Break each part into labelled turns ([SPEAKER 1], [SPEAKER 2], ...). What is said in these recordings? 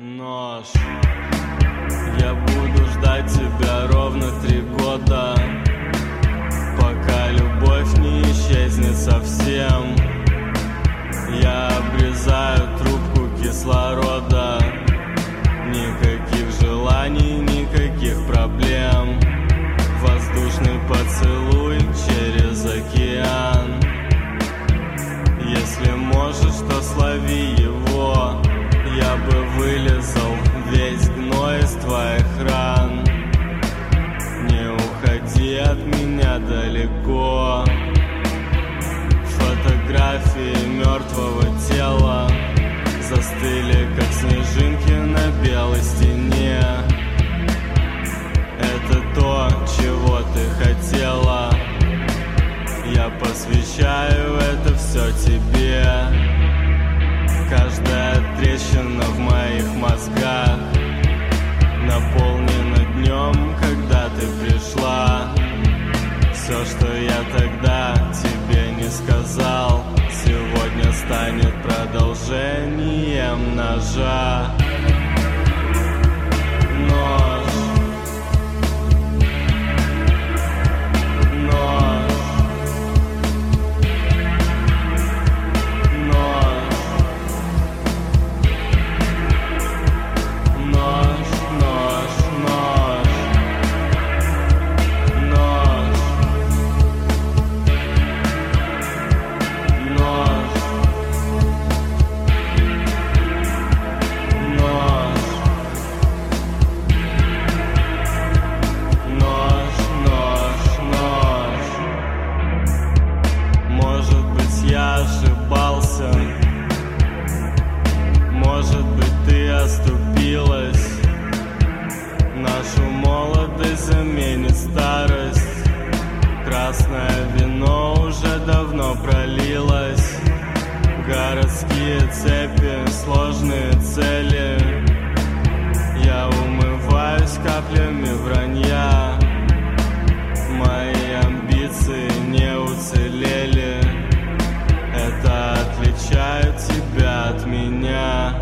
[SPEAKER 1] Нож. Я буду ждать тебя ровно 3 года, пока любовь не исчезнет совсем. Я обрезаю трубку кислорода. Никаких желаний, никаких проблем. Воздушный поцелуй через океан. Если можешь, то слови его. Я бы вылезал весь гной из твоих ран. Не уходи от меня далеко. Фотографии мертвого тела застыли, как снежинки на белой стене. Это то, чего ты хотела. Я посвящаю это все тебе. Каждая трещина в моих мозгах наполнена днем, когда ты пришла. Все, что я тогда тебе не сказал, сегодня станет продолжением ножа. Нож. Может быть, ты оступилась. Нашу молодость заменит старость. Красное вино уже давно пролилось. Городские цепи, сложные цели. Я умываюсь каплями вранья. Мои амбиции не уцелели. Это отличает тебя от меня.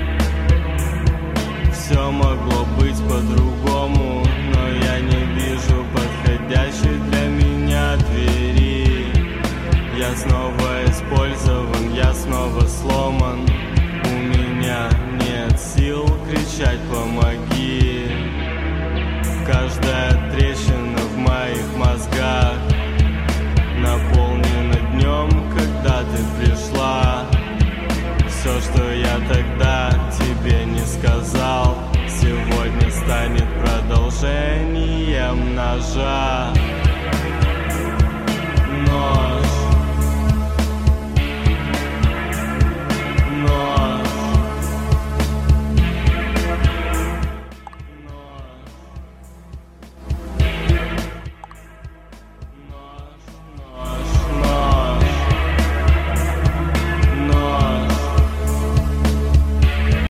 [SPEAKER 1] Все могло быть по-другому, но я не вижу подходящей для меня двери. Я снова использован, я снова сломан. У меня нет сил кричать «помоги». Каждая трещина в моих мозгах наполнена днем, когда ты пришла. Все, что я тогда тебе не сказал, сегодня станет продолжением ножа.